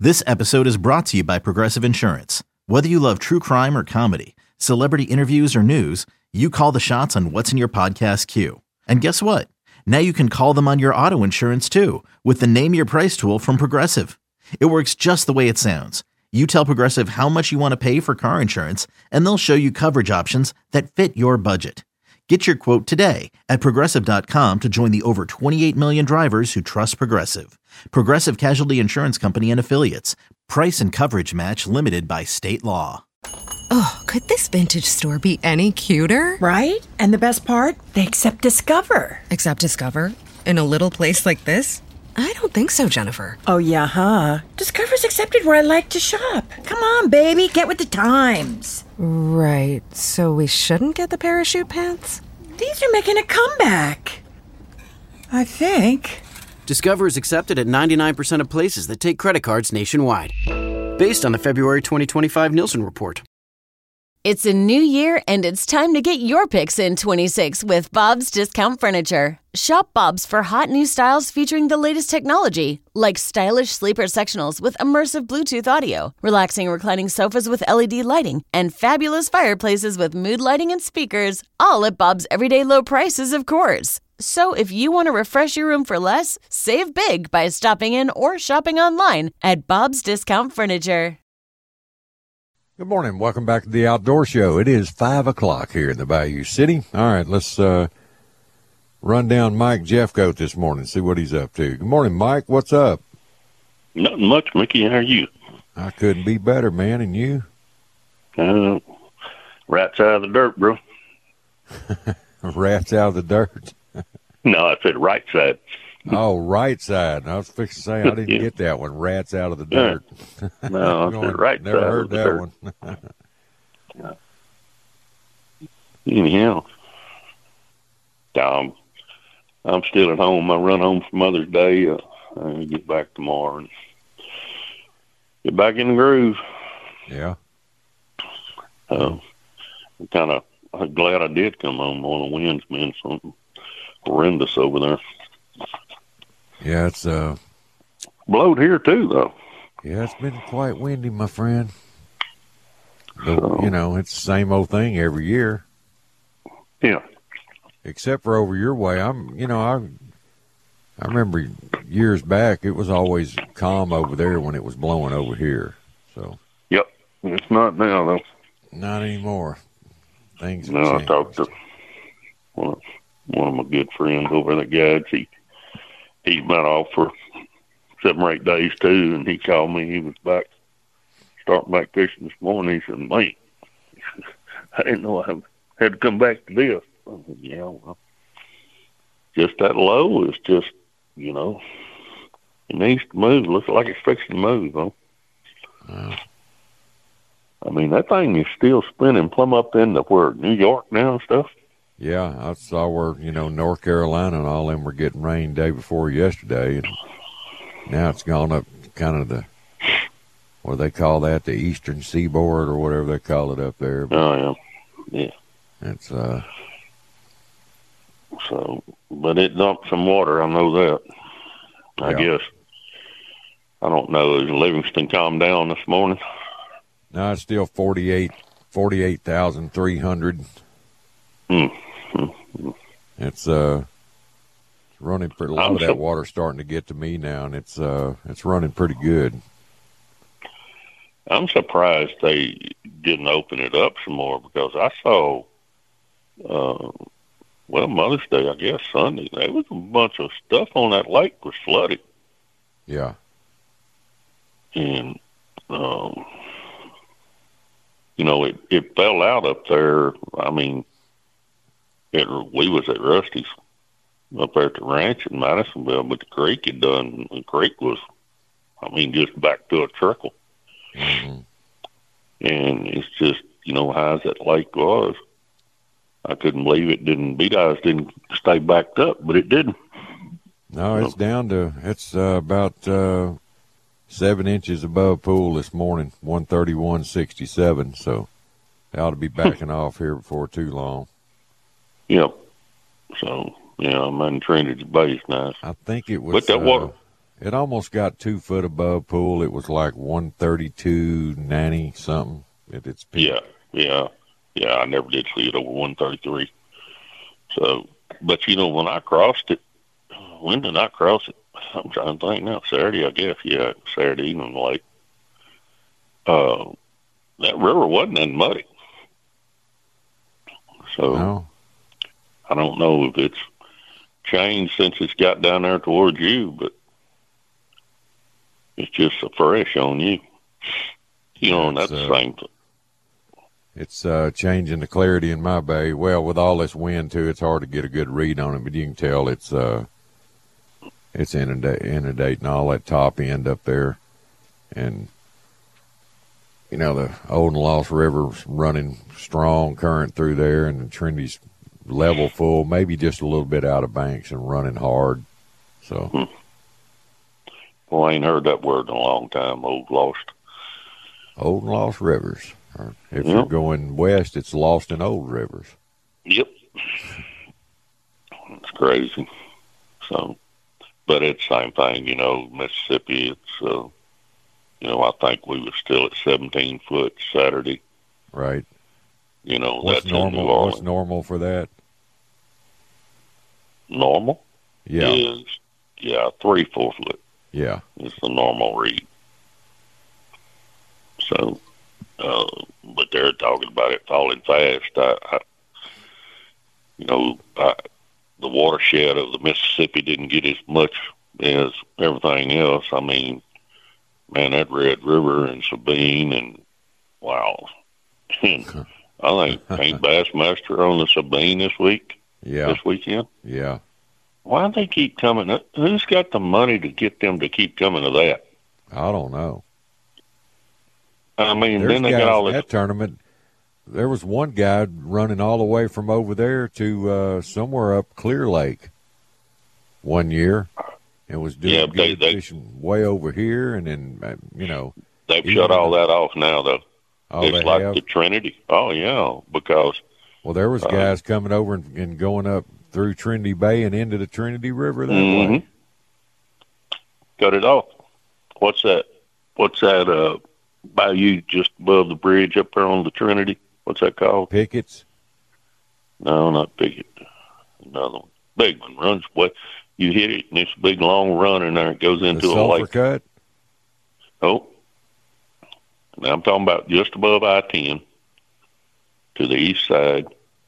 This episode is brought to you by Progressive Insurance. Whether you love true crime or comedy, celebrity interviews or news, you call the shots on what's in your podcast queue. And guess what? Now you can call them on your auto insurance too with the Name Your Price tool from Progressive. It works just the way it sounds. You tell Progressive how much you want to pay for car insurance, and they'll show you coverage options that fit your budget. Get your quote today at Progressive.com to join the over 28 million drivers who trust Progressive. Progressive Casualty Insurance Company and Affiliates. Price and coverage match limited by state law. Oh, could this vintage store be any cuter? Right? And the best part? They accept Discover. Accept Discover? In a little place like this? I don't think so, Jennifer. Oh, yeah, huh? Discover's accepted where I like to shop. Come on, baby, get with the times. Right, so we shouldn't get the parachute pants? These are making a comeback. I think. Discover is accepted at 99% of places that take credit cards nationwide. Based on the February 2025 Nielsen report. It's a new year, and it's time to get your picks in 26 with Bob's Discount Furniture. Shop Bob's for hot new styles featuring the latest technology, like stylish sleeper sectionals with immersive Bluetooth audio, relaxing reclining sofas with LED lighting, and fabulous fireplaces with mood lighting and speakers, all at Bob's everyday low prices, of course. So if you want to refresh your room for less, save big by stopping in or shopping online at Bob's Discount Furniture. Good morning. Welcome back to the Outdoor Show. It is 5 o'clock here in the Bayou City. All right, let's run down Mike Jeffcoat this morning, see what he's up to. Good morning, Mike. What's up? Nothing much, Mickey. How are you? I couldn't be better, man. And you? Rats out of the dirt, bro. Rats out of the dirt? No, I said right side. Oh, right side. I was fixing to say I didn't get that one. Rats out of the dirt. No, I said right never side. Heard of the that dirt. one. Anyhow, I'm still at home. I run home for Mother's Day. I get back tomorrow and get back in the groove. Yeah. I'm glad I did come home. All the wind's been something horrendous over there. Yeah, it's blowed here too, though. Yeah, it's been quite windy, my friend. But, it's the same old thing every year. Yeah. Except for over your way. I remember years back it was always calm over there when it was blowing over here. So. Yep. It's not now though. Not anymore. Things have changed. I talked to one of my good friends over at the Gads. He's been off for 7 or 8 days too, and he called me. He was starting back fishing this morning. He said, "Man, I didn't know I had to come back to this." I said, "Yeah, well, just that low is just, it needs to move. Looks like it's fixing to move, though." I mean, that thing is still spinning plumb up into New York now and stuff. Yeah, I saw where, North Carolina and all them were getting rain day before yesterday. And now it's gone up kind of what do they call that, the eastern seaboard or whatever they call it up there. But yeah. It's, but it dumped some water, I know that. I guess. I don't know, has Livingston calmed down this morning? No, it's still 48,300. It's running pretty. A lot of that water starting to get to me now, and it's running pretty good. I'm surprised they didn't open it up some more because I saw, Mother's Day, I guess Sunday, there was a bunch of stuff on that lake was flooded. Yeah. And it fell out up there. I mean, we was at Rusty's up there at the ranch in Madisonville, but the creek had done. The creek was, just back to a trickle. Mm-hmm. And it's just, how that lake was. I couldn't believe it didn't. Beat Eyes didn't stay backed up, but it didn't. No, it's down to about 7 inches above pool this morning, 131.67. So they ought to be backing off here before too long. Yep. So I'm untreated base nice. I think it was. But that water. It almost got 2 foot above pool. It was like 132.90 something at its peak. Yeah. I never did see it over 133. So, but when I crossed it, when did I cross it? I'm trying to think now. Saturday, I guess. Yeah, Saturday evening late. That river wasn't that muddy. So No. I don't know if it's changed since it's got down there towards you, but it's just so fresh on you. And that's the same thing. It's changing the clarity in my bay. Well, with all this wind too, it's hard to get a good read on it, but you can tell it's inundating all that top end up there. And the Old and Lost River's running strong current through there, and the Trinity's level full, maybe just a little bit out of banks and running hard. So Well, I ain't heard that word in a long time, Old Lost. Old and Lost Rivers. Or if you're going west, it's Lost and Old Rivers. Yep. It's crazy. So, but it's the same thing, Mississippi, it's, I think we were still at 17 foot Saturday. Right. What's that's normal? What's normal for that? Normal? Yeah. Is, 3-4 foot. Yeah. It's the normal read. So, but they're talking about it falling fast. The watershed of the Mississippi didn't get as much as everything else. I mean, man, that Red River and Sabine and wow. And I think ain't Bassmaster on the Sabine this week? Yeah. This weekend? Yeah. Why do they keep coming? Who's got the money to get them to keep coming to that? I don't know. I mean, There's then they got all this. That tournament, there was one guy running all the way from over there to somewhere up Clear Lake one year. And was doing good fishing way over here, and then they've shut all that off now. Though it's like have? the Trinity. Oh yeah, because there was guys coming over and going up through Trinity Bay and into the Trinity River that way. Cut it off. What's that? Bayou just above the bridge up there on the Trinity? What's that called? Pickett's? No, not Pickett. Another one. Big one runs way. You hit it, and it's a big, long run in there. It goes into a lake. Cut? Oh. Now I'm talking about just above I-10 to the east side.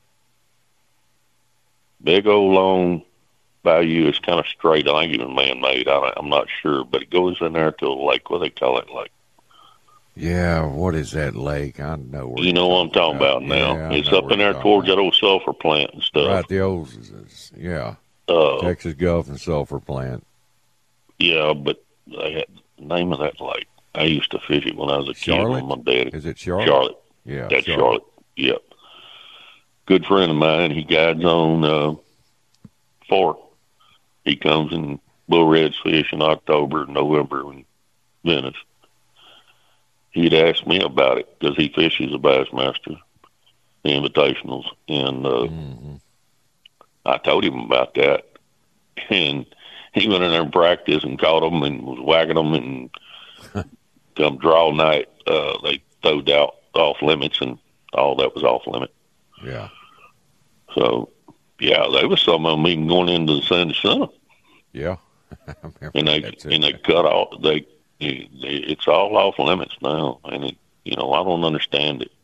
Big old long bayou. It's kind of straight. I think it's man-made. I'm not sure, but it goes in there to a lake. What do they call it? Lake? Yeah, what is that lake? I know where you know what I'm talking about now. Yeah, it's up in there towards that old sulfur plant and stuff. Right, the old, Texas Gulf and sulfur plant. Yeah, but they had the name of that lake. I used to fish it when I was a Charlotte? kid with my daddy. Is it Charlotte? Charlotte. Yeah, that's Charlotte. Yep. Good friend of mine. He guides on Fork. He comes in bull reds fish in October, November in Venice. He'd asked me about it because he fishes a Bassmaster, the invitationals, and I told him about that. And he went in there and practiced and caught them and was whacking them, and come draw night, they throwed out off limits, and all that was off limit. Yeah. So, yeah, there was some of them even going into the Sandy Sun. Yeah. and they cut off. It's all off limits now, and I don't understand it.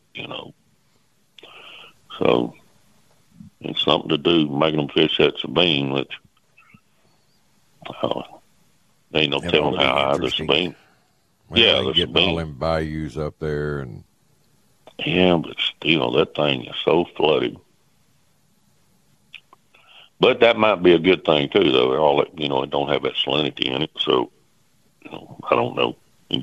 So it's something to do making them fish that Sabine, which ain't no telling how high the Sabine. Well, yeah, the getting Sabine. all them bayous up there, and yeah, but still, that thing is so flooded. But that might be a good thing too, though. All it don't have that salinity in it, so I don't know. I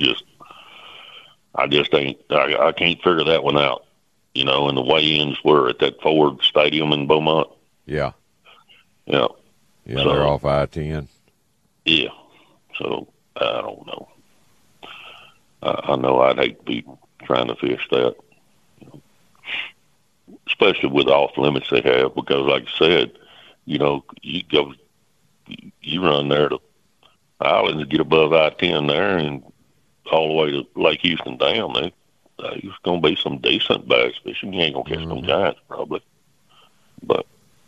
can't figure that one out. And the weigh-ins were at that Ford Stadium in Beaumont. Yeah. Yeah. Yeah, so, they're off I-10. Yeah. So I don't know. I know I'd hate to be trying to fish that, especially with the off limits they have, because, like I said, you run there to islands get above I-10 there and all the way to Lake Houston Dam, there's going to be some decent bass fishing. You ain't going to catch them giants probably. But,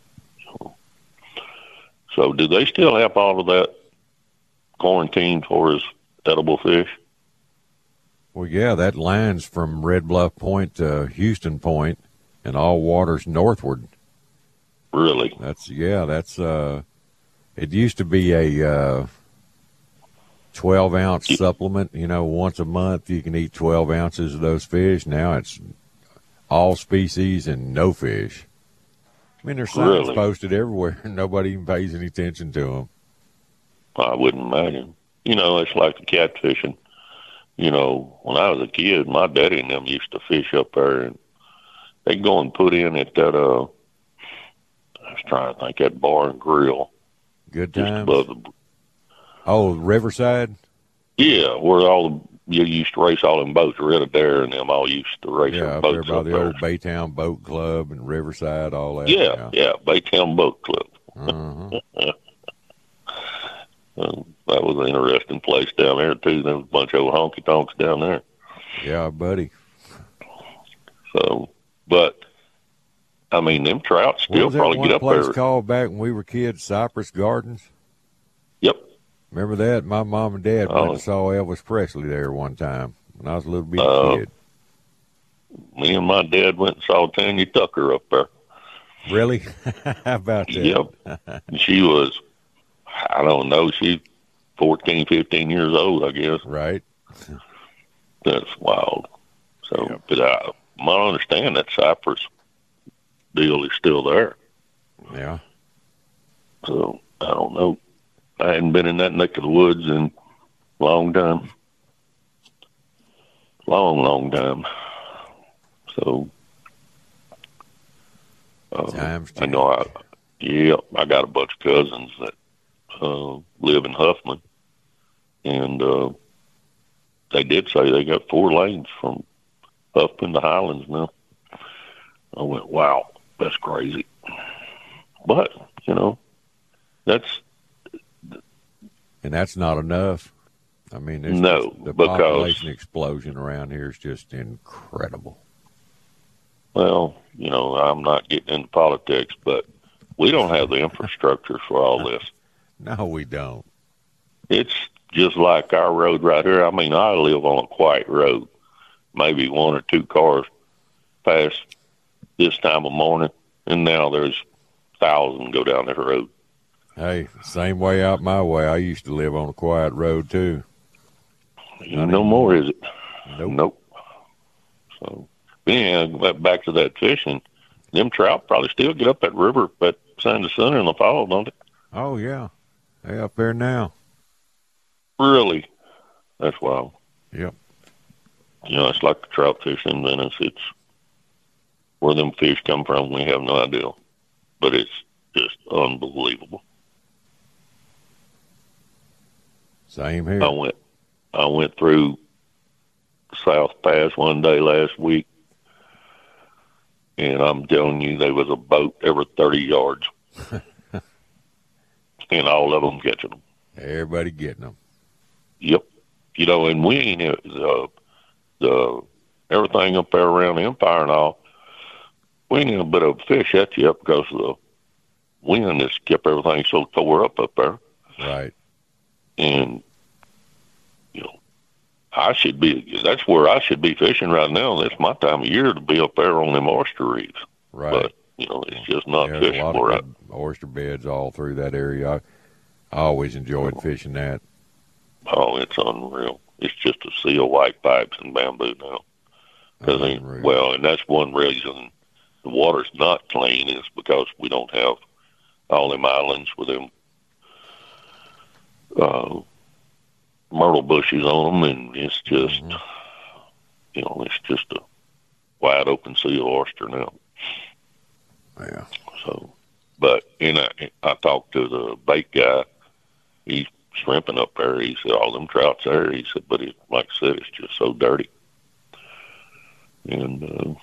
so do they still have all of that quarantine for as edible fish? Well, yeah, that line's from Red Bluff Point to Houston Point and all waters northward. Really? That's it used to be a 12-ounce supplement. Once a month you can eat 12 ounces of those fish. Now it's all species and no fish. I mean, there's signs posted everywhere, and nobody even pays any attention to them. I wouldn't imagine. It's like the catfishing. When I was a kid, my daddy and them used to fish up there, and they'd go and put in at that, I was trying to think, that bar and grill. Good times? Riverside? Yeah, where you used to race all them boats. Red Adair and them all used to race their boats up there by the old Baytown Boat Club and Riverside, all that. Yeah, Baytown Boat Club. That was an interesting place down there, too. There was a bunch of old honky-tonks down there. Yeah, buddy. So, but, I mean, them trout still probably get up there. What was that one place called back when we were kids, Cypress Gardens? Yep. Remember that? My mom and dad went and saw Elvis Presley there one time when I was a little bitty kid. Me and my dad went and saw Tanya Tucker up there. Really? How about that? Yep. She was, I don't know, she's 14, 15 years old, I guess. Right. That's wild. So, But I might understand that Cypress deal is still there. Yeah. So, I don't know. I hadn't been in that neck of the woods in a long time. Long time. So, I know I got a bunch of cousins that live in Huffman, and they did say they got 4 lanes from Huffman to Highlands now. I went, wow, that's crazy. But, that's not enough. I mean, the population explosion around here is just incredible. Well, I'm not getting into politics, but we don't have the infrastructure for all this. No, we don't. It's just like our road right here. I mean, I live on a quiet road. Maybe 1 or 2 cars pass this time of morning, and now there's 1,000 go down this road. Hey, same way out my way. I used to live on a quiet road, too. No more, is it? Nope. So, yeah, back to that fishing. Them trout probably still get up that river at San Jacinto in the fall, don't they? Oh, yeah. They up there now. Really? That's wild. Yep. It's like the trout fishing in Venice. It's where them fish come from, we have no idea. But it's just unbelievable. Same here. I went through South Pass one day last week, and I'm telling you, there was a boat every 30 yards. And all of them catching them. Everybody getting them. Yep. And we ain't the everything up there around the Empire and all, we ain't a bit of a fish at yet because of the wind that's kept everything so tore up there. Right. And, that's where I should be fishing right now. That's my time of year to be up there on them oyster reefs. Right. But, it's just not There's fishing a lot where of oyster beds all through that area. I always enjoyed fishing that. Oh, it's unreal. It's just a sea of white pipes and bamboo now. And that's one reason the water's not clean is because we don't have all them islands with them myrtle bushes on them, and it's just, it's just a wide open sea of oyster now. Yeah. So, but I talked to the bait guy. He's shrimping up there. He said all them trouts there. He said, but like I said, it's just so dirty. And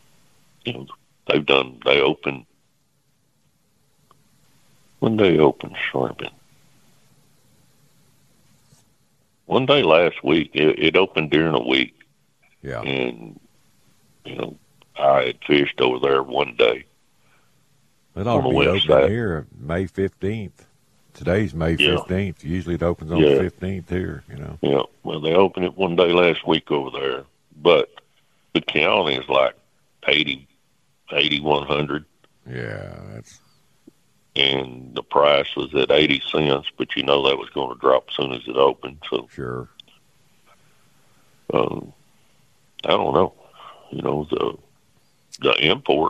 they opened. When they opened shrimping, one day last week. It opened during the week. Yeah. And, I had fished over there one day. It ought to be open here May 15th. Today's May 15th. Usually it opens on the 15th here, Yeah, well, they opened it one day last week over there. But the county is like 8,100. Yeah, that's... And the price was at 80 cents, but that was going to drop as soon as it opened. So sure. I don't know. The import,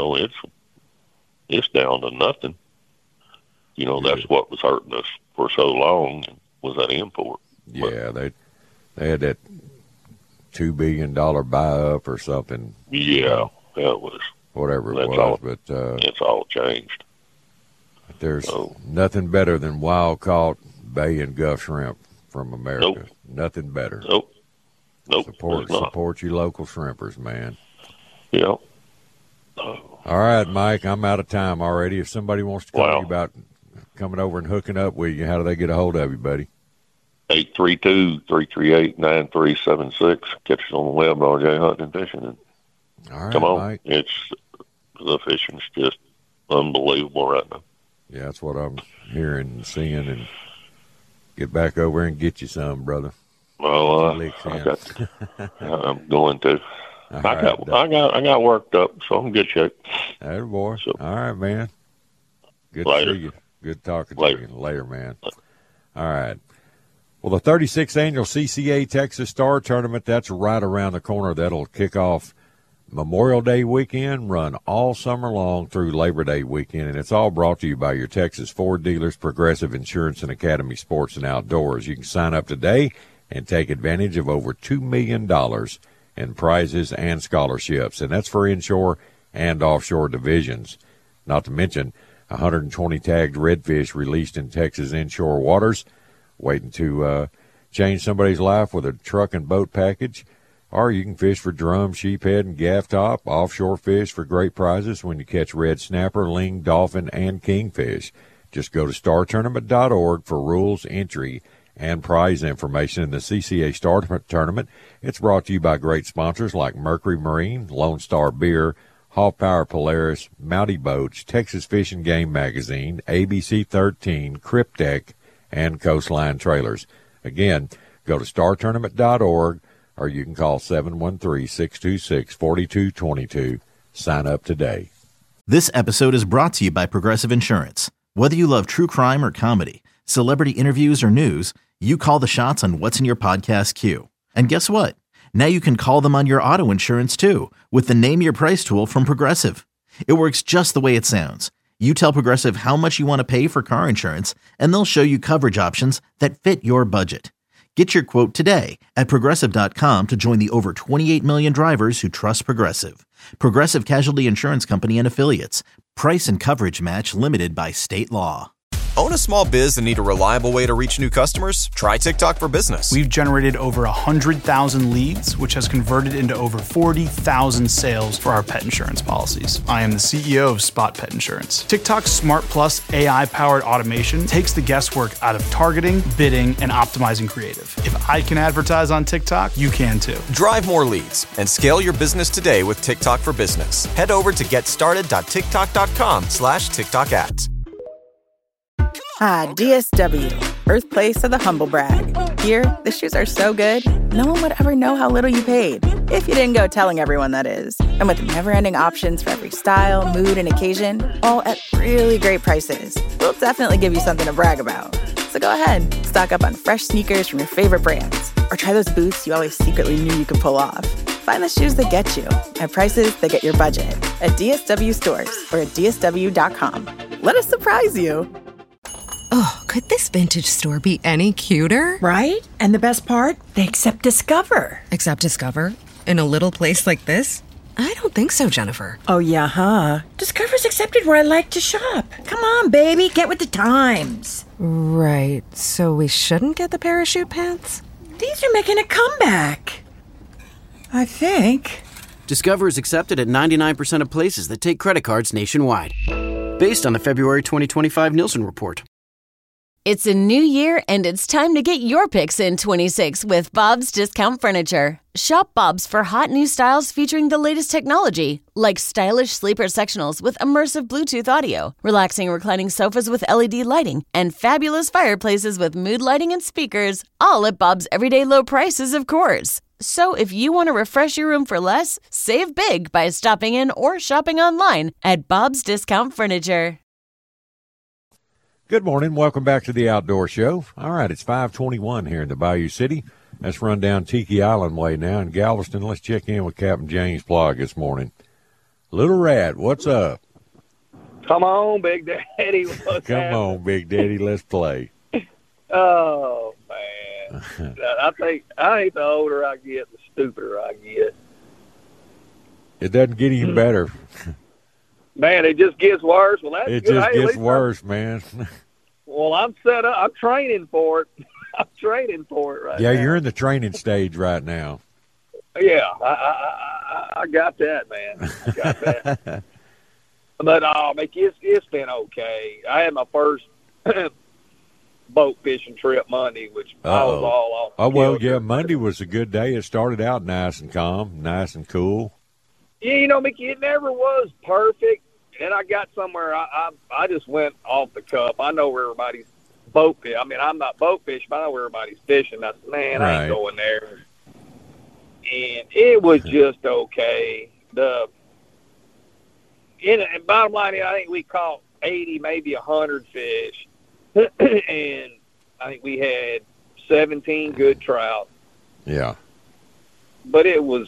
it's down to nothing. That's what was hurting us for so long was that import. Yeah, they had that $2 billion buy up or something. Yeah, that was whatever it was. But it's all changed. There's nothing better than wild caught bay and guff shrimp from America. Nope. Nothing better. Nope. Support your local shrimpers, man. Yeah. All right, Mike, I'm out of time already. If somebody wants to call you about coming over and hooking up with you, how do they get a hold of you, buddy? 832-338-9376. Catch us on the web, RJ Hunting and Fishing. All right, come on, Mike. The fishing's just unbelievable right now. Yeah, that's what I'm hearing and seeing, and get back over and get you some, brother. Well, I'm going to. I got worked up, so I'm in good shape. Hey, boy. So, all right, man. Good to see you. Good talking to you. Later, man. All right. Well, the 36th annual CCA Texas Star Tournament, that's right around the corner. That'll kick off Memorial Day weekend, run all summer long through Labor Day weekend, and it's all brought to you by your Texas Ford dealers, Progressive Insurance, and Academy Sports and Outdoors. You can sign up today and take advantage of over $2 million in prizes and scholarships, and that's for inshore and offshore divisions. Not to mention 120 tagged redfish released in Texas inshore waters, waiting to change somebody's life with a truck and boat package. Or you can fish for drum, sheephead, and gaff top, offshore fish for great prizes when you catch red snapper, ling, dolphin, and kingfish. Just go to startournament.org for rules, entry, and prize information in the CCA Star Tournament. It's brought to you by great sponsors like Mercury Marine, Lone Star Beer, Hall Power Polaris, Mountie Boats, Texas Fish and Game Magazine, ABC 13, Cryptek, and Coastline Trailers. Again, go to startournament.org, or you can call 713-626-4222. Sign up today. This episode is brought to you by Progressive Insurance. Whether you love true crime or comedy, celebrity interviews or news, you call the shots on what's in your podcast queue. And guess what? Now you can call them on your auto insurance too with the Name Your Price tool from Progressive. It works just the way it sounds. You tell Progressive how much you want to pay for car insurance, and they'll show you coverage options that fit your budget. Get your quote today at Progressive.com to join the over 28 million drivers who trust Progressive. Progressive Casualty Insurance Company and Affiliates. Price and coverage match limited by state law. Own a small biz and need a reliable way to reach new customers? Try TikTok for Business. We've generated over 100,000 leads, which has converted into over 40,000 sales for our pet insurance policies. I am the CEO of Spot Pet Insurance. TikTok's Smart Plus AI-powered automation takes the guesswork out of targeting, bidding, and optimizing creative. If I can advertise on TikTok, you can too. Drive more leads and scale your business today with TikTok for Business. Head over to getstarted.tiktok.com/TikTok ads. Ah, DSW, birthplace of the humble brag. Here, the shoes are so good, no one would ever know how little you paid. If you didn't go telling everyone, that is. And with never-ending options for every style, mood, and occasion, all at really great prices, we'll definitely give you something to brag about. So go ahead, stock up on fresh sneakers from your favorite brands, or try those boots you always secretly knew you could pull off. Find the shoes that get you at prices that get your budget at DSW stores or at DSW.com. Let us surprise you. Oh, could this vintage store be any cuter? Right? And the best part? They accept Discover. Accept Discover? In a little place like this? I don't think so, Jennifer. Oh, yeah, huh? Discover's accepted where I like to shop. Come on, baby, get with the times. Right, so we shouldn't get the parachute pants? These are making a comeback. I think. Discover is accepted at 99% of places that take credit cards nationwide. Based on the February 2025 Nielsen report. It's a new year, and it's time to get your picks in 26 with Bob's Discount Furniture. Shop Bob's for hot new styles featuring the latest technology, like stylish sleeper sectionals with immersive Bluetooth audio, relaxing reclining sofas with LED lighting, and fabulous fireplaces with mood lighting and speakers, all at Bob's everyday low prices, of course. So if you want to refresh your room for less, save big by stopping in or shopping online at Bob's Discount Furniture. Good morning. Welcome back to the Outdoor Show. All right, it's 5:21 here in the Bayou City. Let's run down Tiki Island way now in Galveston. Let's check in with Captain James Plog this morning. Little Rat, what's up? Come on, Big Daddy. Come on, Big Daddy. Let's play. Oh, man. I think the older I get, the stupider I get. It doesn't get any better. Man, it just gets worse. Well, that's it good. just gets worse, man. Well, I'm set up. I'm training for it. I'm training for it right now. Yeah, you're in the training stage right now. Yeah, I got that, man. I got that. But it's been okay. I had my first boat fishing trip Monday, which I was all off. Oh, well, yeah, Monday was a good day. It started out nice and calm, nice and cool. Yeah, you know, Mickey, it never was perfect. And I got somewhere, I just went off the cuff. I know where everybody's boat fish. I mean, I'm not boat fishing, but I know where everybody's fishing. I said, man, I ain't going there. And it was just okay. And bottom line, I think we caught 80, maybe 100 fish. And I think we had 17 good trout. Yeah. But it was,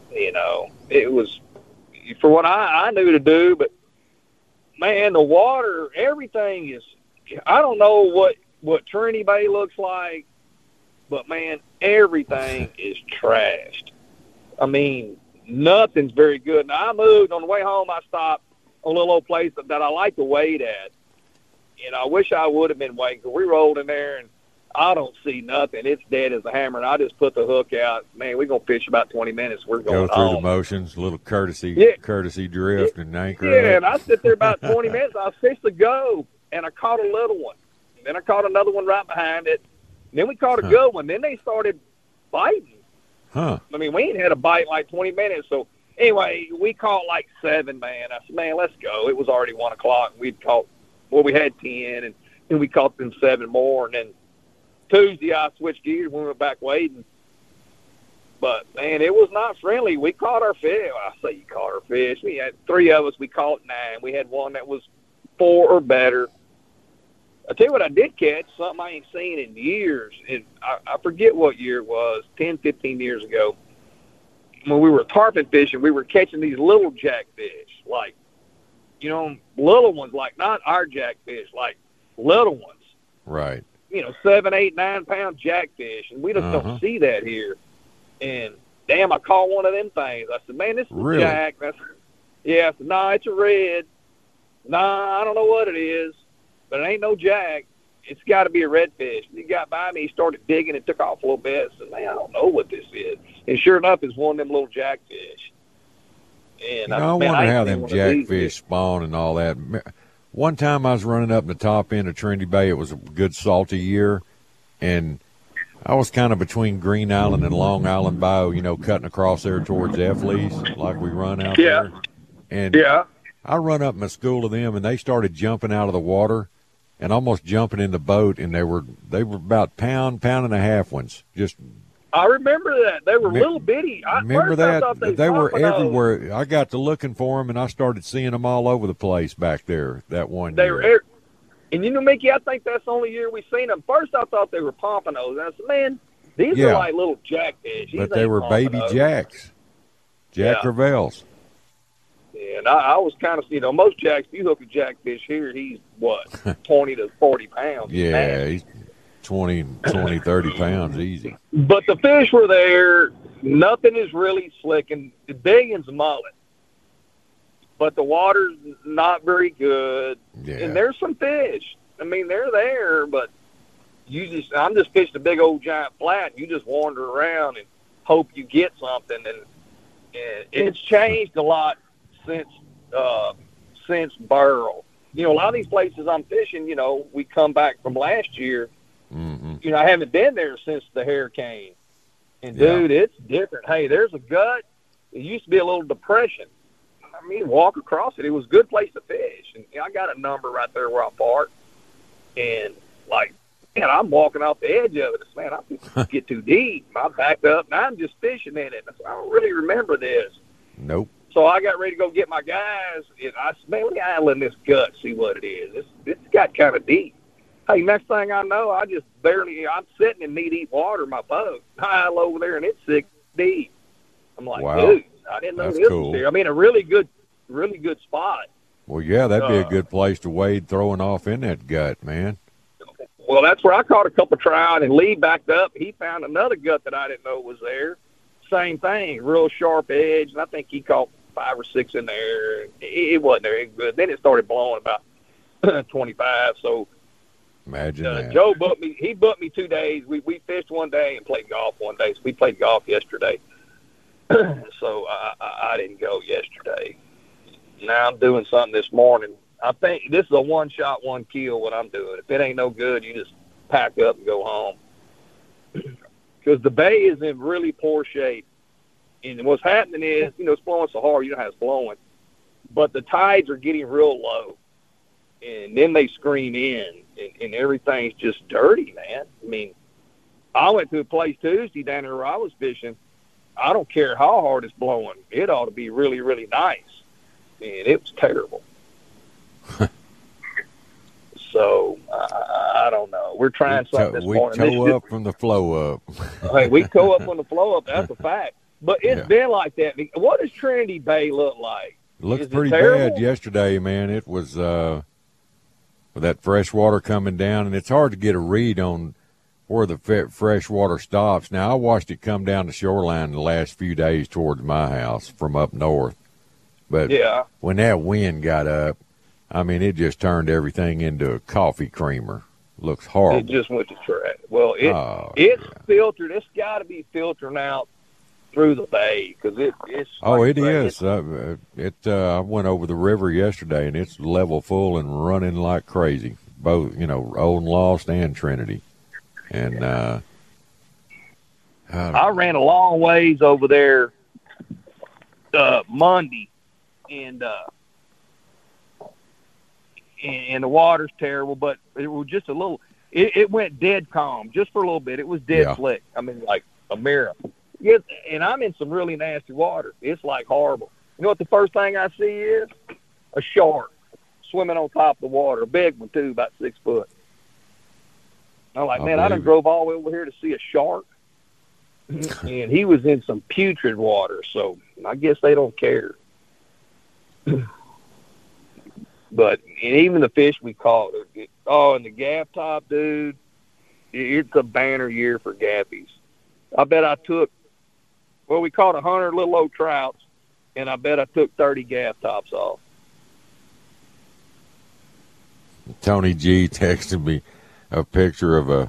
it was for what I knew to do. But, man, the water, everything is, I don't know what Trinity Bay looks like, but, man, everything is trashed. I mean, nothing's very good. Now, I moved. On the way home, I stopped a little old place that I like to wade at. And I wish I would have been waiting, because we rolled in there, and I don't see nothing. It's dead as a hammer, and I just put the hook out. Man, we're going to fish about 20 minutes. We're going go through home. the motions, a little courtesy drift and anchor Yeah, up. and I sit there about 20 minutes. I fished the go, and I caught a little one. And then I caught another one right behind it. And then we caught a good one. Then they started biting. Huh. I mean, we ain't had a bite in like 20 minutes. So, anyway, we caught like 7, man. I said, man, let's go. It was already 1 o'clock. We had 10, and then we caught them 7 more. And then Tuesday, I switched gears when we went back wading. But, man, it was not friendly. We caught our fish. Well, I say you caught our fish. We had 3 of us. We caught 9. We had one that was 4 or better. I tell you what I did catch, something I ain't seen in years. And I forget what year it was, 10, 15 years ago. When we were tarpon fishing, we were catching these little jackfish, like, little ones, like not our jackfish, like little ones. Right. 7, 8, 9 pound jackfish. And we just don't see that here. And, damn, I caught one of them things. I said, man, this is a jack. I said, no, it's a red. Nah, I don't know what it is. But it ain't no jack. It's got to be a redfish. He got by me. He started digging and took off a little bit. I said, man, I don't know what this is. And sure enough, it's one of them little jackfish. And I wonder how them jackfish spawn and all that. One time I was running up in the top end of Trinity Bay. It was a good salty year. And I was kind of between Green Island and Long Island Bayou, cutting across there towards F-Lee's like we run out there. And I run up in a school of them, and they started jumping out of the water and almost jumping in the boat, and they were about pound and a half ones. I remember that. They were little bitty. Remember that? They were everywhere. I got to looking for them, and I started seeing them all over the place back there that one year. And Mickey, I think that's the only year we seen them. First, I thought they were pompanos. And I said, man, these are like little jackfish. But they were baby jacks. Jack Crevalles. Yeah, and I was kind of, most jacks, if you hook a jackfish here, he's, 20 to 40 pounds. Yeah, he's 20, 30 pounds easy. But the fish were there. Nothing is really slicking. The biggins mullet. But the water's not very good. Yeah. And there's some fish. I mean, they're there, but I'm just fishing a big old giant flat. You just wander around and hope you get something. And it's changed a lot since Burl. a lot of these places I'm fishing, we come back from last year. Mm-hmm. I haven't been there since the hurricane. And, dude, it's different. Hey, there's a gut. It used to be a little depression. I mean, walk across it. It was a good place to fish. And I got a number right there where I park. And, man, I'm walking off the edge of it. Man, I get too deep. I back up, and I'm just fishing in it. I don't really remember this. Nope. So I got ready to go get my guys, and I said, man, let me idle in this gut, see what it is. It's got kind of deep. Hey, next thing I know, I'm sitting in knee-deep water in my boat. I idle over there, and it's 6 deep. I'm like, wow. Dude, I didn't know That's this cool. was here. I mean, a really good spot. Well, yeah, that'd be a good place to wade throwing off in that gut, man. Well, that's where I caught a couple trout, and Lee backed up. He found another gut that I didn't know was there. Same thing, real sharp edge, and I think he caught 5 or 6 in there. It wasn't very good. Then it started blowing about 25. So imagine that. Joe booked me. He booked me 2 days. We fished one day and played golf one day. So we played golf yesterday. So I didn't go yesterday. Now I'm doing something this morning. I think this is a one-shot, one-kill what I'm doing. If it ain't no good, you just pack up and go home. Because the bay is in really poor shape. And what's happening is, it's blowing so hard, you know how it's blowing. But the tides are getting real low. And then they scream in, and everything's just dirty, man. I mean, I went to a place Tuesday down there where I was fishing. I don't care how hard it's blowing. It ought to be really, really nice. And it was terrible. So, I don't know. We're trying something this morning. We tow up from the flow up. Hey, we tow up from the flow up. That's a fact. But it's been like that. What does Trinity Bay look like? Looks pretty bad yesterday, man. It was with that fresh water coming down, and it's hard to get a read on where the fresh water stops. Now, I watched it come down the shoreline the last few days towards my house from up north. But when that wind got up, I mean, it just turned everything into a coffee creamer. Looks horrible. It just went to trash. Well, it's filtered. It's got to be filtering out through the bay because it's. Oh, it is. I went over the river yesterday, and it's level full and running like crazy. Both, Old and Lost and Trinity. And I ran a long ways over there Monday, and the water's terrible, but it was just a little. It went dead calm just for a little bit. It was dead slick. I mean, like a mirror. Yes, and I'm in some really nasty water. It's like horrible. You know what the first thing I see is? A shark swimming on top of the water. A big one, too, about 6 foot. I'm like, man, I done drove all the way over here to see a shark. And he was in some putrid water, so I guess they don't care. But even the fish we caught, and the gaff top, dude, it's a banner year for gaffies. I bet I took, we caught 100 little old trouts, and I bet I took 30 gaff tops off. Tony G texted me a picture of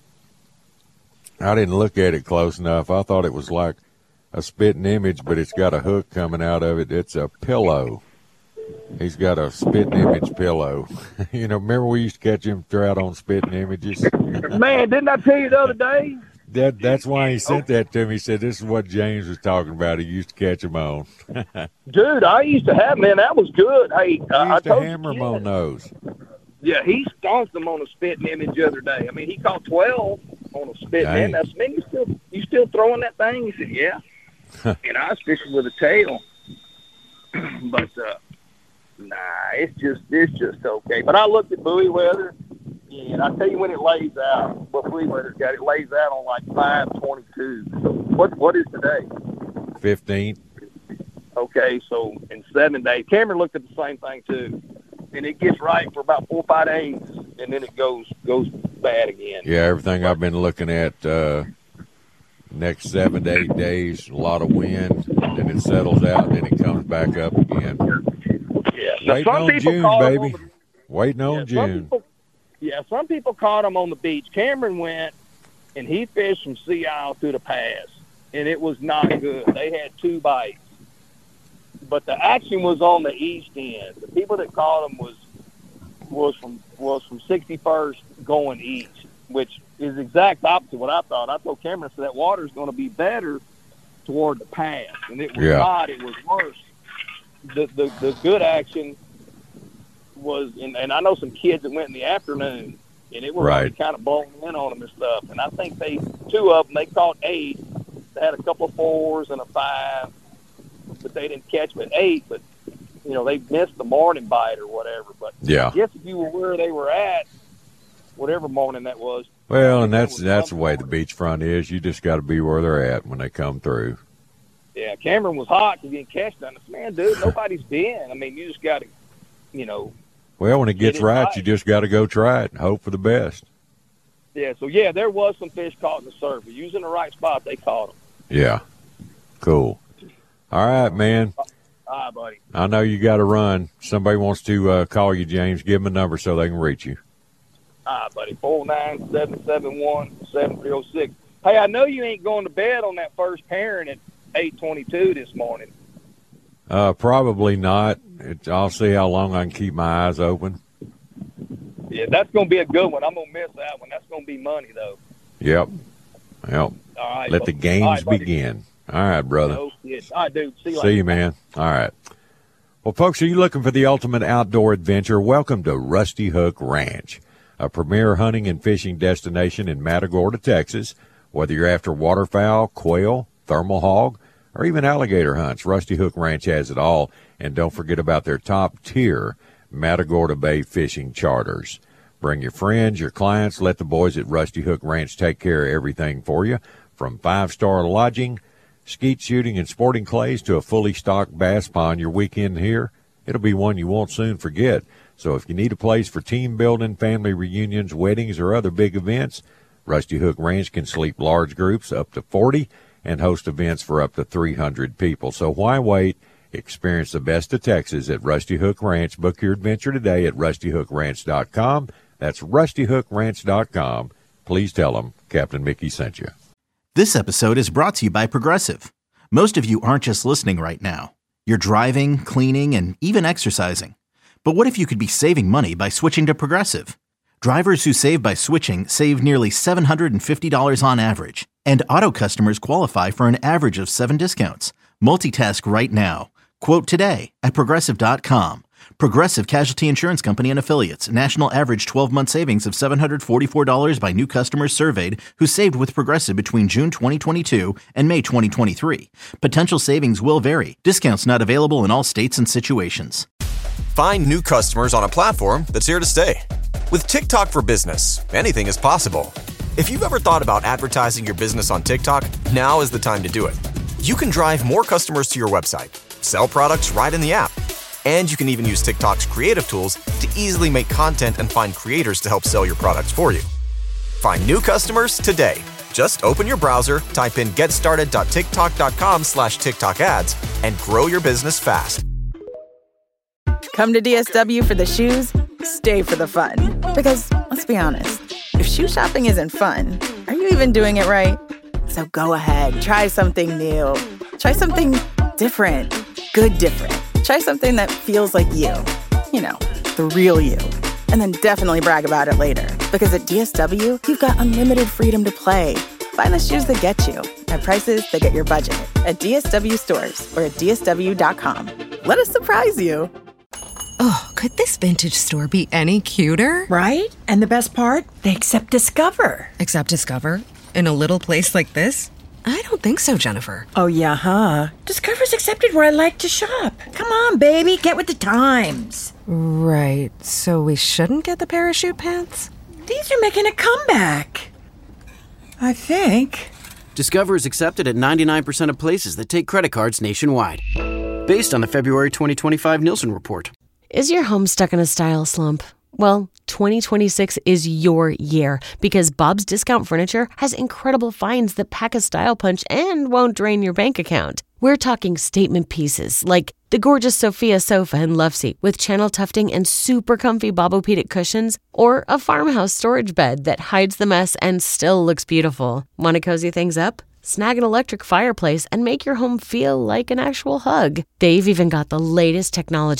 I didn't look at it close enough. I thought it was like a spitting image, but it's got a hook coming out of it. It's a pillow. He's got a spitting image pillow. Remember we used to catch him trout on spitting images? Man, didn't I tell you the other day? That's why he sent that to me. He said, this is what James was talking about. He used to catch them on. Dude, I used to have, man, that was good. Hey, I used to hammer him on those. Yeah, he stomped them on a spitting image the other day. I mean, he caught 12 on a spitting image. I said, man, you still throwing that thing? He said, yeah. And I was fishing with a tail. But, nah, it's just okay. But I looked at buoy weather, and I tell you when it lays out, what buoy weather's got, it lays out on like 5/22. So what is today? 15th. Okay, so in 7 days. Cameron looked at the same thing too, and it gets right for about 4 or 5 days, and then it goes bad again. Yeah, everything I've been looking at next 7 to 8 days, a lot of wind, then it settles out, then it comes back up again. Yeah, waiting on June, baby. Waiting on June. Some people caught them on the beach. Cameron went, and he fished from Sea Isle to the pass, and it was not good. They had 2 bites. But the action was on the east end. The people that caught them was was from 61st going east, which is exact opposite what I thought. I told Cameron, I said, that water is going to be better toward the pass, and it was not. It was worse. The good action was, and I know some kids that went in the afternoon, and it was already kind of blowing in on them and stuff. And I think two of them, they caught 8. They had a couple of 4s and a 5, but they didn't catch them at 8. But they missed the morning bite or whatever. But I guess if you were where they were at, whatever morning that was. Well, and that's the way the beachfront is. You just got to be where they're at when they come through. Yeah, Cameron was hot because he didn't catch none. I said, man, dude, nobody's been. I mean, you just got to, Well, when it gets right, you just got to go try it and hope for the best. Yeah, so, there was some fish caught in the surf. But using the right spot, they caught them. Yeah, cool. All right, man. All right, buddy. I know you got to run. Somebody wants to call you, James. Give them a number so they can reach you. All right, buddy, 49771-7306. Hey, I know you ain't going to bed on that first pairing at 8:22 this morning. Probably not. I'll see how long I can keep my eyes open. Yeah, that's going to be a good one. I'm going to miss that one. That's going to be money, though. Yep. Well, all right, let the games begin. All right, brother. No kidding. All right, dude. See you later. See you, man. All right. Well, folks, are you looking for the ultimate outdoor adventure? Welcome to Rusty Hook Ranch, a premier hunting and fishing destination in Matagorda, Texas. Whether you're after waterfowl, quail, thermal hog, or even alligator hunts, Rusty Hook Ranch has it all. And don't forget about their top-tier Matagorda Bay fishing charters. Bring your friends, your clients. Let the boys at Rusty Hook Ranch take care of everything for you, from 5-star lodging, skeet shooting and sporting clays, to a fully stocked bass pond. Your weekend here, it'll be one you won't soon forget. So if you need a place for team building, family reunions, weddings, or other big events, Rusty Hook Ranch can sleep large groups up to 40 and host events for up to 300 people. So why wait? Experience the best of Texas at Rusty Hook Ranch. Book your adventure today at rustyhookranch.com. That's rustyhookranch.com. Please tell them Captain Mickey sent you. This episode is brought to you by Progressive. Most of you aren't just listening right now. You're driving, cleaning, and even exercising. But what if you could be saving money by switching to Progressive? Drivers who save by switching save nearly $750 on average. And auto customers qualify for an average of 7 discounts. Multitask right now. Quote today at Progressive.com. Progressive Casualty Insurance Company and Affiliates. National average 12-month savings of $744 by new customers surveyed who saved with Progressive between June 2022 and May 2023. Potential savings will vary. Discounts not available in all states and situations. Find new customers on a platform that's here to stay. With TikTok for Business, anything is possible. If you've ever thought about advertising your business on TikTok, now is the time to do it. You can drive more customers to your website, sell products right in the app, and you can even use TikTok's creative tools to easily make content and find creators to help sell your products for you. Find new customers today. Just open your browser, type in getstarted.tiktok.com/TikTok ads, and grow your business fast. Come to DSW for the shoes, stay for the fun. Because, let's be honest, if shoe shopping isn't fun, are you even doing it right? So go ahead, try something new. Try something different. Good different. Try something that feels like you. You know, the real you. And then definitely brag about it later. Because at DSW, you've got unlimited freedom to play. Find the shoes that get you at prices that get your budget at DSW stores or at DSW.com. Let us surprise you. Oh, could this vintage store be any cuter? Right? And the best part? They accept Discover. Accept Discover? In a little place like this? I don't think so, Jennifer. Oh, yeah, huh? Discover's accepted where I like to shop. Come on, baby, get with the times. Right, so we shouldn't get the parachute pants? These are making a comeback. I think. Discover is accepted at 99% of places that take credit cards nationwide. Based on the February 2025 Nielsen report. Is your home stuck in a style slump? Well, 2026 is your year because Bob's Discount Furniture has incredible finds that pack a style punch and won't drain your bank account. We're talking statement pieces like the gorgeous Sophia sofa and love seat with channel tufting and super comfy Bobopedic cushions, or a farmhouse storage bed that hides the mess and still looks beautiful. Want to cozy things up? Snag an electric fireplace and make your home feel like an actual hug. They've even got the latest technology.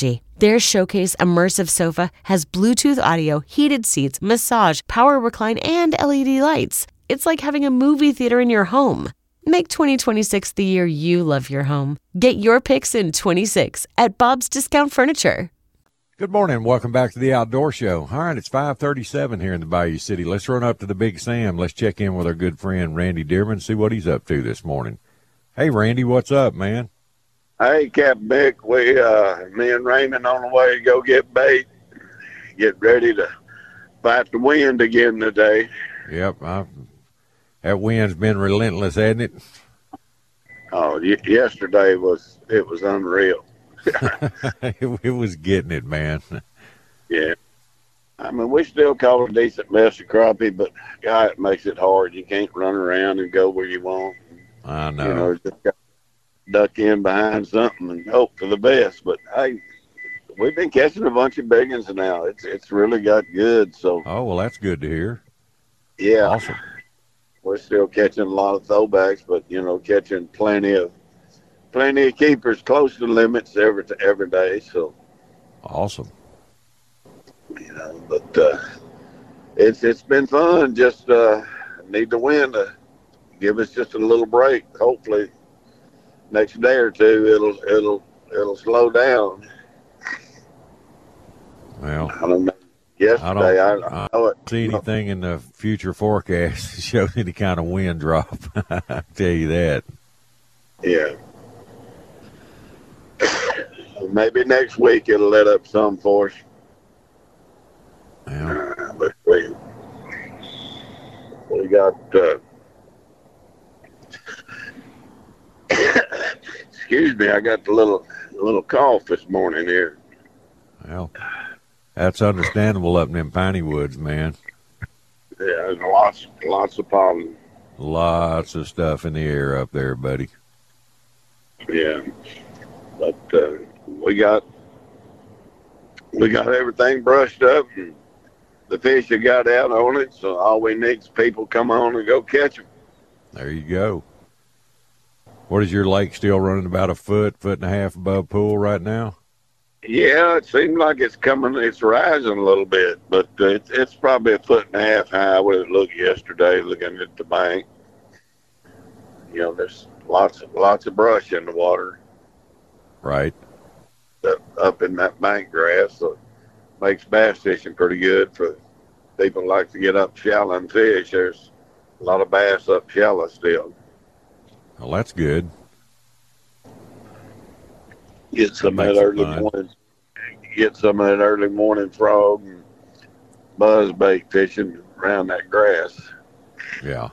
Their Showcase immersive sofa has Bluetooth audio, heated seats, massage, power recline, and LED lights. It's like having a movie theater in your home. Make 2026 the year you love your home. Get your picks in 26 at Bob's Discount Furniture. Good morning. Welcome back to the Outdoor Show. All right, it's 5:37 here in the Bayou City. Let's run up to the Big Sam. Let's check in with our good friend Randy Dearman, see what he's up to this morning. Hey, Randy, what's up, man? Hey, Captain Mick. Me and Raymond on the way to go get bait. Get ready to fight the wind again today. Yep, that wind's been relentless, hasn't it? Oh, yesterday was unreal. It was getting it, man. Yeah. I mean, we still caught a decent mess of crappie, but, God, it makes it hard. You can't run around and go where you want. I know. You know, just got to duck in behind something and hope for the best. But, hey, we've been catching a bunch of big ones now. It's really got good. So. Oh, well, that's good to hear. Yeah. Awesome. We're still catching a lot of throwbacks, but, you know, catching plenty of keepers close to limits every day. So awesome. You know, but it's been fun. Just need the wind to give us just a little break. Hopefully, next day or two it'll slow down. Well, I don't know. Yesterday, I don't see anything in the future forecast that shows any kind of wind drop. I tell you that. Yeah. Maybe next week it'll let up some for us. Yeah. But we got excuse me, I got the little cough this morning here. Well, that's understandable up in them piney woods, man. Yeah, there's lots of pollen. Lots of stuff in the air up there, buddy. Yeah. But we got everything brushed up, and the fish have got out on it, so all we need is people come on and go catch them. There you go. What is your lake still running about a foot and a half above pool right now? Yeah, it seems like it's rising a little bit, but it's probably a foot and a half high where it looked yesterday looking at the bank. You know, there's lots of brush in the water. Right. Up in that bank grass, so it makes bass fishing pretty good for people who like to get up shallow and fish. There's a lot of bass up shallow still. Well, that's good. Get some of that early morning frog and buzzbait fishing around that grass. Yeah.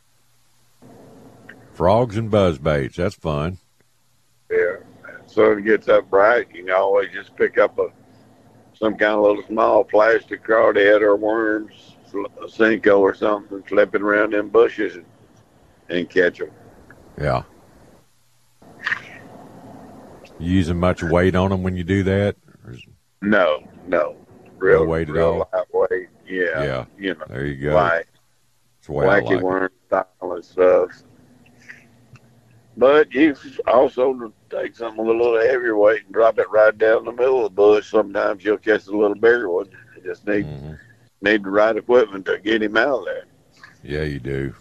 Frogs and buzzbaits, that's fun. Yeah. Sun gets up bright, you can always just pick up some kind of little small plastic crawdad or worms, a Senko or something, flip it around them bushes and catch them. Yeah. You using much weight on them when you do that? No. Real weight at all? Lightweight. Yeah. Yeah. You know, there you go. Light. That's the way I Wacky like worm style and stuff. But you also take something with a little heavier weight and drop it right down the middle of the bush. Sometimes you'll catch a little bigger one. You just need the right equipment to get him out of there. Yeah, you do.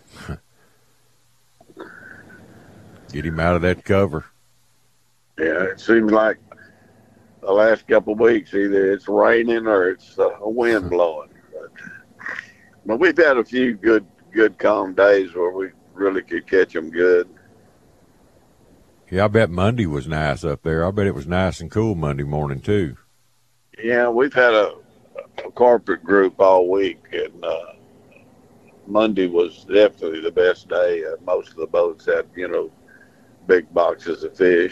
Get him out of that cover. Yeah, it seems like the last couple of weeks either it's raining or it's a wind blowing. But we've had a few good calm days where we really could catch them good. Yeah, I bet Monday was nice up there. I bet it was nice and cool Monday morning, too. Yeah, we've had a corporate group all week, and Monday was definitely the best day. Most of the boats had, big boxes of fish.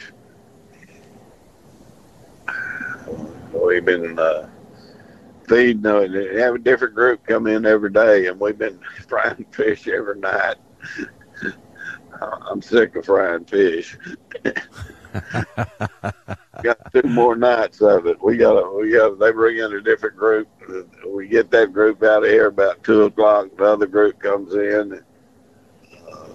We've been feeding, they have a different group come in every day, and we've been frying fish every night. I'm sick of frying fish. Got 2 more nights of it. We got. They bring in a different group. We get that group out of here about 2:00. The other group comes in.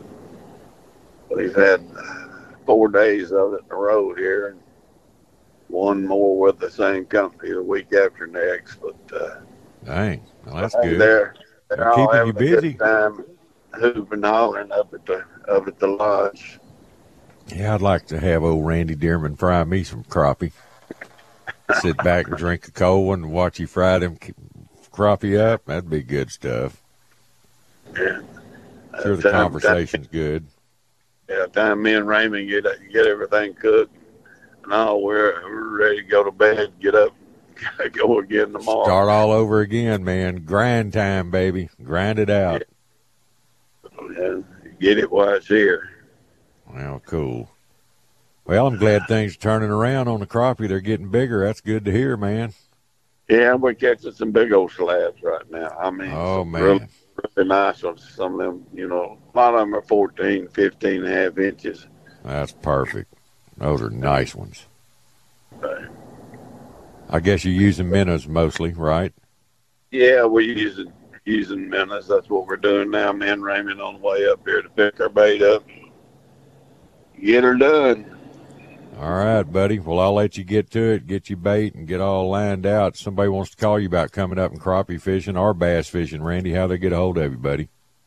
We've had 4 days of it in a row here. one more with the same company the week after next. But dang, well, that's hey, good. They're all keeping having you a busy. good time, hooping and hollering up at the lodge. Yeah, I'd like to have old Randy Dearman fry me some crappie. Sit back and drink a cold one and watch you fry them crappie up. That'd be good stuff. Yeah. Sure, the conversation's good. Yeah, time me and Raymond get everything cooked and all, we're ready to go to bed, get up, go again tomorrow. Start all over again, man. Grind time, baby. Grind it out. Yeah, get it while it's here. Well, cool. Well, I'm glad things are turning around on the crappie. They're getting bigger. That's good to hear, man. Yeah, we're catching some big old slabs right now. I mean, oh, man. Really nice ones. Some of them, you know, a lot of them are 14, 15 and a half inches. That's perfect. Those are nice ones. Right. I guess you're using minnows mostly, right? Yeah, we're using minnows. That's what we're doing now. Me and Raymond on the way up here to pick our bait up. Get her done. All right, buddy. Well, I'll let you get to it, get your bait, and get all lined out. Somebody wants to call you about coming up and crappie fishing or bass fishing, Randy. How they get a hold of you, buddy?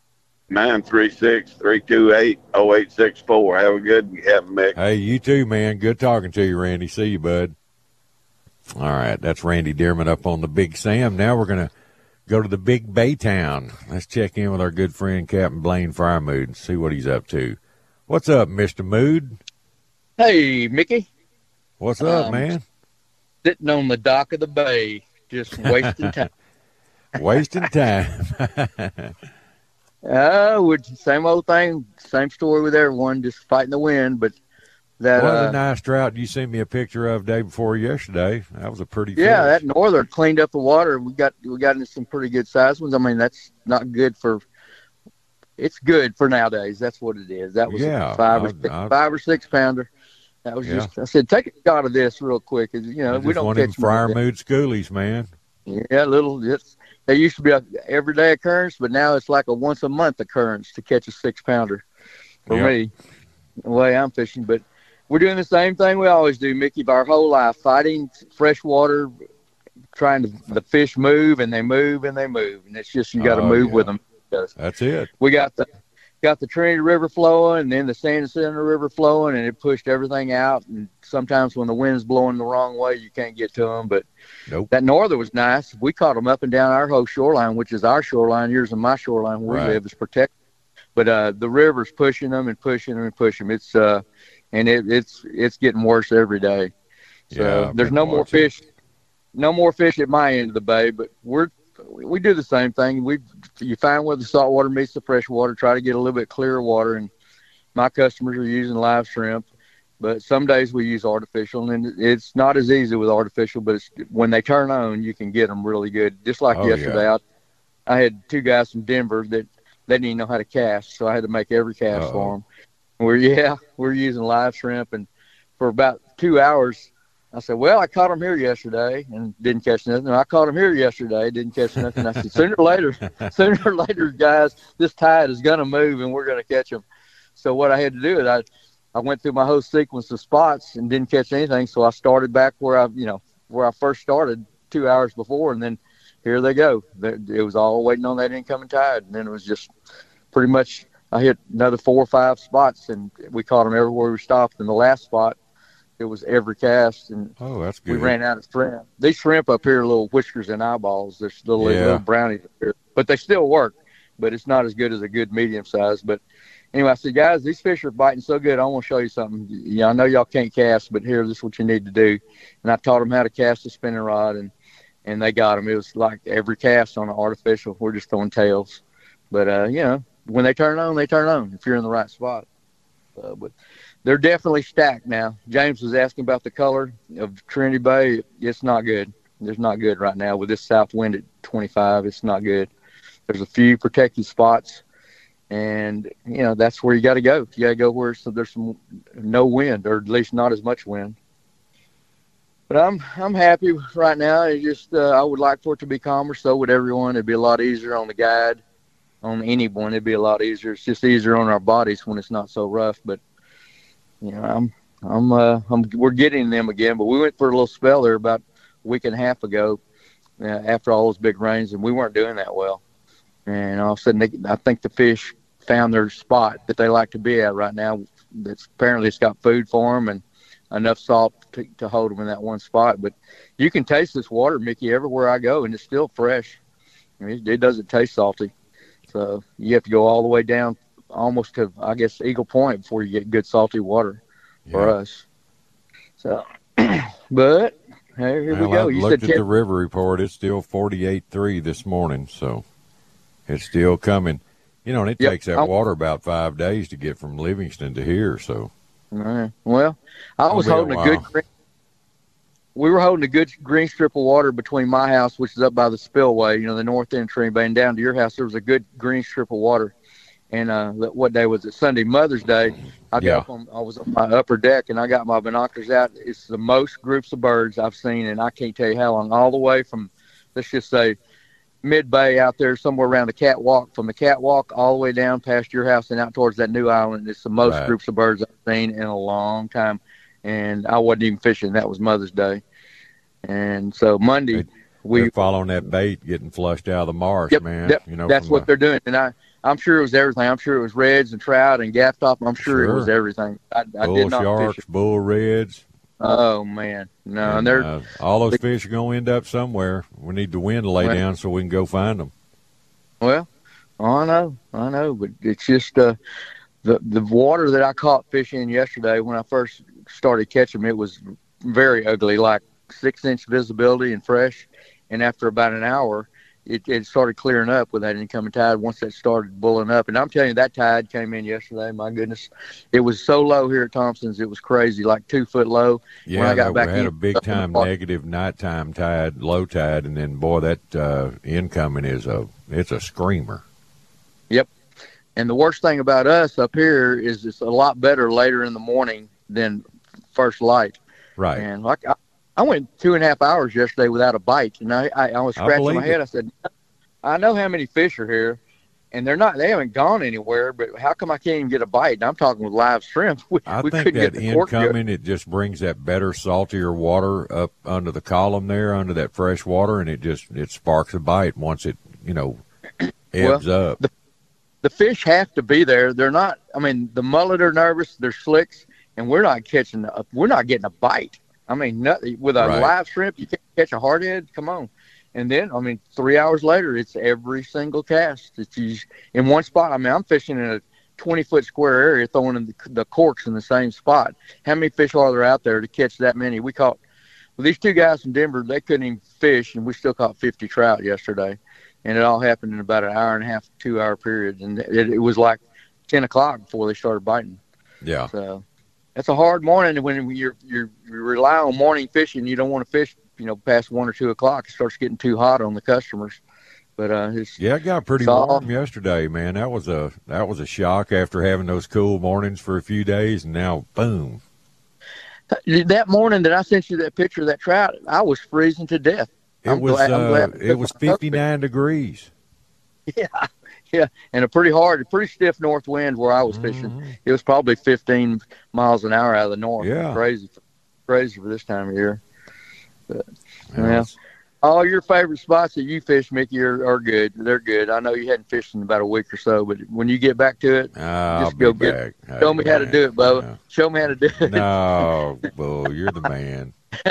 936-328-0864. Have a good Mick. Hey, you too, man. Good talking to you, Randy. See you, bud. All right, that's Randy Dearman up on the Big Sam. Now we're going to go to the Big Baytown. Let's check in with our good friend Captain Blaine Fryermood and see what he's up to. What's up, Mr. Mood? Hey, Mickey. What's up, man? Sitting on the dock of the bay, just wasting time. Wasting time. Same old thing, same story with everyone, just fighting the wind. But that was a nice trout you sent me a picture of day before yesterday. That was a pretty fish. That northern cleaned up the water. We got into some pretty good sized ones. I mean, that's not good for. It's good for nowadays. That's what it is. That was a 5 or 6 pounder. That was just. I said, take a shot of this real quick. You know, we don't catch Fryermood schoolies, man. Yeah, they used to be an everyday occurrence, but now it's like a once a month occurrence to catch a 6 pounder for me, the way I'm fishing. But we're doing the same thing we always do, Mickey, our whole life, fighting freshwater, trying to the fish move and they move and they move, and it's just you got to move with them. That's it. We got the Trinity River flowing, and then the San Jacinto River flowing, and it pushed everything out. And sometimes when the wind's blowing the wrong way, you can't get to them. But that norther was nice. We caught them up and down our whole shoreline, which is our shoreline. Yours and my shoreline where we live is protected. But the river's pushing them and pushing them and pushing them. It's it's getting worse every day. So there's no more fish at my end of the bay. But we do the same thing. You find where the salt water meets the fresh water, try to get a little bit clearer water, and my customers are using live shrimp, but some days we use artificial, and it's not as easy with artificial, but when they turn on, you can get them really good. Just like yesterday, I had 2 guys from Denver that they didn't even know how to cast, so I had to make every cast for them. We're using live shrimp, and for about 2 hours, I said, well, I caught them here yesterday and didn't catch nothing. I caught them here yesterday, didn't catch nothing. I said, sooner or later, guys, this tide is going to move and we're going to catch them. So what I had to do is I went through my whole sequence of spots and didn't catch anything. So I started back where I first started 2 hours before, and then here they go. It was all waiting on that incoming tide. And then it was just pretty much I hit another 4 or 5 spots, and we caught them everywhere we stopped. And the last spot, it was every cast, and that's good. We ran out of shrimp. These shrimp up here are little whiskers and eyeballs. They're little brownies up here, but they still work. But it's not as good as a good medium size. But anyway, I said, guys, these fish are biting so good. I want to show you something. I know y'all can't cast, but here, this is what you need to do. And I taught them how to cast a spinning rod, and they got them. It was like every cast on an artificial. We're just throwing tails. But, when they turn on, they turn on if you're in the right spot. But they're definitely stacked now. James was asking about the color of Trinity Bay. It's not good. It's not good right now with this south wind at 25. It's not good. There's a few protected spots, and that's where you got to go. You got to go where there's no wind, or at least not as much wind. But I'm happy right now. It just I would like for it to be calmer. So would everyone. It'd be a lot easier on the guide, on anyone. It'd be a lot easier. It's just easier on our bodies when it's not so rough. But I'm we're getting them again. But we went for a little spell there about a week and a half ago after all those big rains, and we weren't doing that well. And all of a sudden, I think the fish found their spot that they like to be at right now. That's apparently it's got food for them and enough salt to hold them in that one spot. But you can taste this water, Mickey, everywhere I go, and it's still fresh. I mean, it doesn't taste salty. So you have to go all the way down almost to, I guess, Eagle Point before you get good salty water for us. So, but here we go. I looked at the river report. It's still 48.3 this morning, so it's still coming. You know, and it takes that water about 5 days to get from Livingston to here. So, well, I was holding we were holding a good green strip of water between my house, which is up by the spillway, the north end of Trinity Bay, and down to your house. There was a good green strip of water. And what day was it? Sunday, Mother's Day. I was on my upper deck, and I got my binoculars out. It's the most groups of birds I've seen, and I can't tell you how long. All the way from, let's just say, mid-bay out there, somewhere around the catwalk. From the catwalk all the way down past your house and out towards that new island. It's the most groups of birds I've seen in a long time. And I wasn't even fishing. That was Mother's Day. And so Monday, we're following that bait getting flushed out of the marsh, man. That's what they're doing. And I'm sure it was everything. I'm sure it was reds and trout and gaff top. I'm sure it was everything. I did not sharks, fish it. bull reds. Oh, man. No, and they're all those fish are going to end up somewhere. We need the wind to lay down so we can go find them. Well, I know. But it's just the water that I caught fish in yesterday when I first started catching them, it was very ugly, like 6-inch visibility and fresh. And after about an hour, it started clearing up with that incoming tide once that started bulling up. And I'm telling you, that tide came in yesterday. My goodness. It was so low here at Thompson's. It was crazy, like 2 foot low. Yeah, when I got back we had a big-time negative nighttime tide, low tide, and then, boy, that incoming it's a screamer. Yep. And the worst thing about us up here is it's a lot better later in the morning than first light. Right. And like I went 2.5 hours yesterday without a bite, and I was scratching my head. I said, I know how many fish are here, and they haven't gone anywhere, but how come I can't even get a bite? And I'm talking with live shrimp. I think that incoming, it just brings that better, saltier water up under the column there, under that fresh water, and it sparks a bite once it, ebbs up. The fish have to be there. They're not, the mullet are nervous, they're slicks, and we're not getting a bite. With a live shrimp, you can't catch a hardhead. Come on. And then, 3 hours later, it's every single cast. It's in one spot. I'm fishing in a 20-foot square area, throwing in the corks in the same spot. How many fish are there out there to catch that many? We caught, these two guys from Denver, they couldn't even fish, and we still caught 50 trout yesterday. And it all happened in about an hour and a half, 2 hour period. And it was like 10 o'clock before they started biting. Yeah. So that's a hard morning when you rely on morning fishing. You don't want to fish, past 1 or 2 o'clock. It starts getting too hot on the customers. But it got pretty warm yesterday, man. That was a shock after having those cool mornings for a few days, and now boom. That morning that I sent you that picture of that trout, I was freezing to death. I'm glad it was 59 degrees. Yeah, and a pretty stiff north wind where I was fishing. It was probably 15 miles an hour out of the north. Yeah. Crazy for this time of year. But, all your favorite spots that you fish, Mickey, are good. They're good. I know you hadn't fished in about a week or so, but when you get back to it, just go get it. Show me how to do it, Bubba. Yeah. Show me how to do it. No, Bull, you're the man.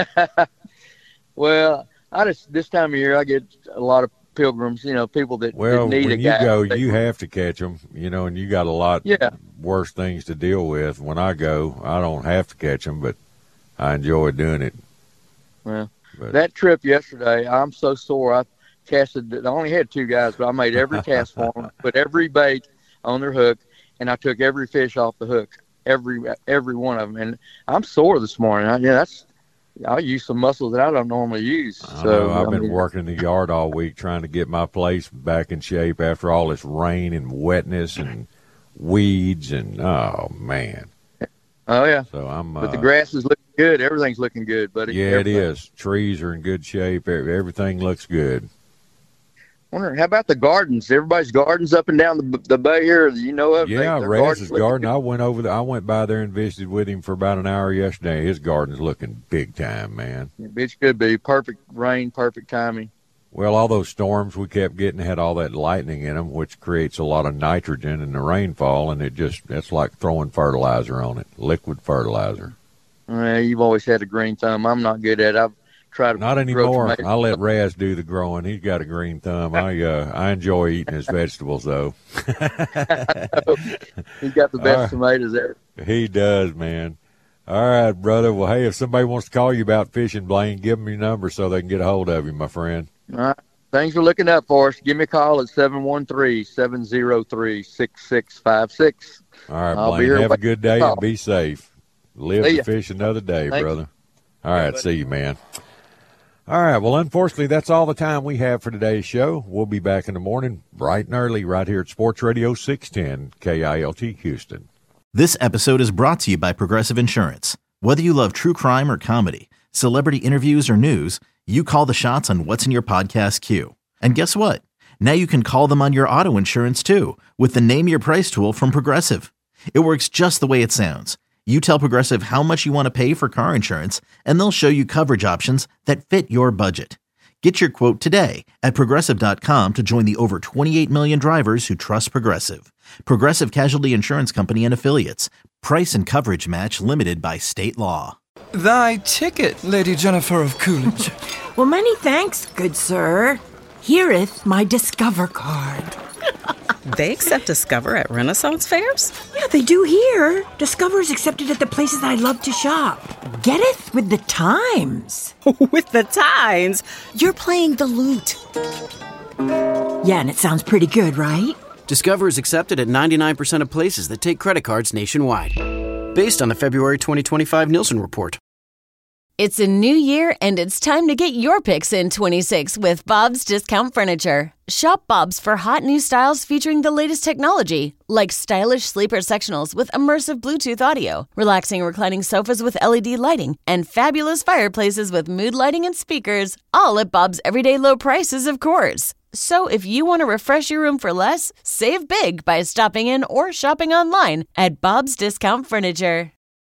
Well, this time of year, I get a lot of pilgrims, people that need a guy. When you go, you have to catch them, and you got a lot worse things to deal with. When I go, I don't have to catch them, but I enjoy doing it. Well, that trip yesterday, I'm so sore. I casted. I only had 2 guys, but I made every cast for them, put every bait on their hook, and I took every fish off the hook, every one of them. And I'm sore this morning. I'll use some muscles that I don't normally use. So I've been working in the yard all week trying to get my place back in shape after all this rain and wetness and weeds and oh man. Oh yeah. So but the grass is looking good. Everything's looking good, buddy. Yeah, it is. Trees are in good shape. Everything looks good. Wonder, how about the gardens? Everybody's gardens up and down the bay here. You know of? Yeah, Rez's garden. I went by there and visited with him for about an hour yesterday. His garden's looking big time, man. It could be perfect rain, perfect timing. Well, all those storms we kept getting had all that lightning in them, which creates a lot of nitrogen in the rainfall, and it's like throwing fertilizer on it, liquid fertilizer. You've always had a green thumb. I'm not good at it. I've tried to Not anymore. I let Raz do the growing. He's got a green thumb. I enjoy eating his vegetables, though. He's got the best tomatoes there. He does, man. All right, brother. Well, hey, if somebody wants to call you about fishing, Blaine, give them your number so they can get a hold of you, my friend. All right. Thanks for looking up for us. Give me a call at 713-703-6656. All right, Blaine, have a good day and be safe. Live to fish another day, brother. All right, see you, man. All right, well, unfortunately, that's all the time we have for today's show. We'll be back in the morning bright and early right here at Sports Radio 610 KILT Houston. This episode is brought to you by Progressive Insurance. Whether you love true crime or comedy, celebrity interviews or news, you call the shots on what's in your podcast queue. And guess what? Now you can call them on your auto insurance too with the Name Your Price tool from Progressive. It works just the way it sounds. You tell Progressive how much you want to pay for car insurance, and they'll show you coverage options that fit your budget. Get your quote today at Progressive.com to join the over 28 million drivers who trust Progressive. Progressive Casualty Insurance Company and Affiliates. Price and coverage match limited by state law. Thy ticket, Lady Jennifer of Coolidge. Well, many thanks, good sir. Here'th my Discover card. They accept Discover at Renaissance fairs? Yeah, they do here. Discover is accepted at the places I love to shop. Getteth with the times. With the times? You're playing the lute. Yeah, and it sounds pretty good, right? Discover is accepted at 99% of places that take credit cards nationwide. Based on the February 2025 Nielsen report. It's a new year, and it's time to get your picks in 26 with Bob's Discount Furniture. Shop Bob's for hot new styles featuring the latest technology, like stylish sleeper sectionals with immersive Bluetooth audio, relaxing reclining sofas with LED lighting, and fabulous fireplaces with mood lighting and speakers, all at Bob's everyday low prices, of course. So if you want to refresh your room for less, save big by stopping in or shopping online at Bob's Discount Furniture.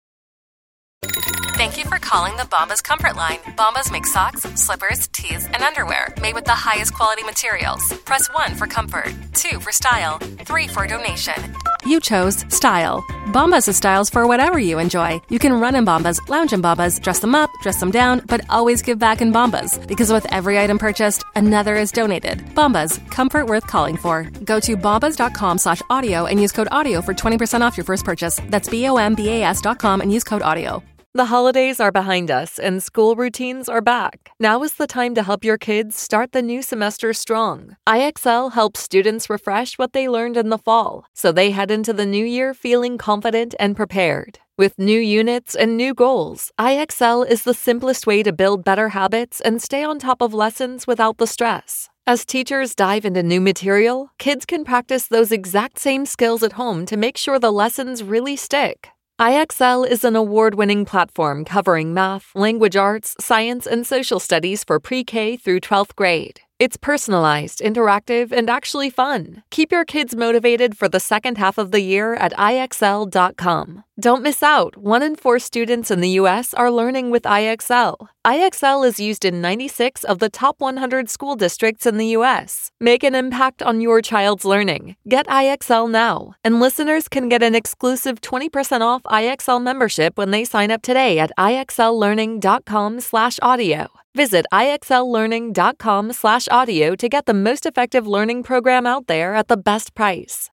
Thank you for calling the Bombas Comfort Line. Bombas make socks, slippers, tees, and underwear made with the highest quality materials. Press 1 for comfort, 2 for style, 3 for donation. You chose style. Bombas has styles for whatever you enjoy. You can run in Bombas, lounge in Bombas, dress them up, dress them down, but always give back in Bombas. Because with every item purchased, another is donated. Bombas, comfort worth calling for. Go to bombas.com/audio and use code AUDIO for 20% off your first purchase. That's BOMBAS.com and use code AUDIO. The holidays are behind us and school routines are back. Now is the time to help your kids start the new semester strong. IXL helps students refresh what they learned in the fall, so they head into the new year feeling confident and prepared. With new units and new goals, IXL is the simplest way to build better habits and stay on top of lessons without the stress. As teachers dive into new material, kids can practice those exact same skills at home to make sure the lessons really stick. IXL is an award-winning platform covering math, language arts, science, and social studies for pre-K through 12th grade. It's personalized, interactive, and actually fun. Keep your kids motivated for the second half of the year at IXL.com. Don't miss out. 1 in 4 students in the U.S. are learning with IXL. IXL is used in 96 of the top 100 school districts in the U.S. Make an impact on your child's learning. Get IXL now. And listeners can get an exclusive 20% off IXL membership when they sign up today at IXLlearning.com/audio. Visit IXLlearning.com/audio to get the most effective learning program out there at the best price.